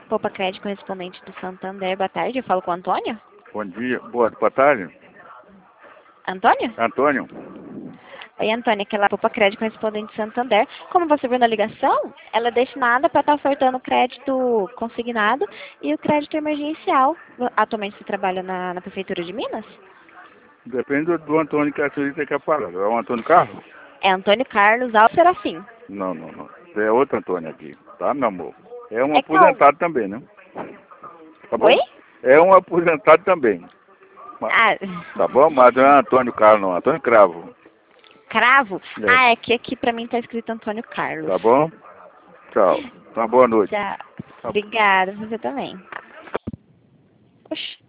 Poupa Crédito correspondente do Santander. Boa tarde, eu falo com o Antônio? Bom dia, boa tarde. Antônio? Antônio? Oi, Antônio, aquela Poupa Crédito correspondente do Santander. Como você viu na ligação, ela é destinada para estar ofertando crédito consignado e o crédito emergencial. Atualmente você trabalha na Prefeitura de Minas? Depende do Antônio que a senhorita quer falar. É o Antônio Carlos? É Antônio Carlos Alves Serafim. Não. É outro Antônio aqui, tá, meu amor? É um É qual? aposentado também, né? Tá bom? Oi? É um aposentado também. Ah, Tá bom? Mas não é Antônio Carlos, não. Antônio Cravo. Cravo? É. Ah, é que aqui pra mim tá escrito Antônio Carlos. Tá bom? Tchau. Uma boa noite. Já. Tá bom. Obrigada, você também. Oxi.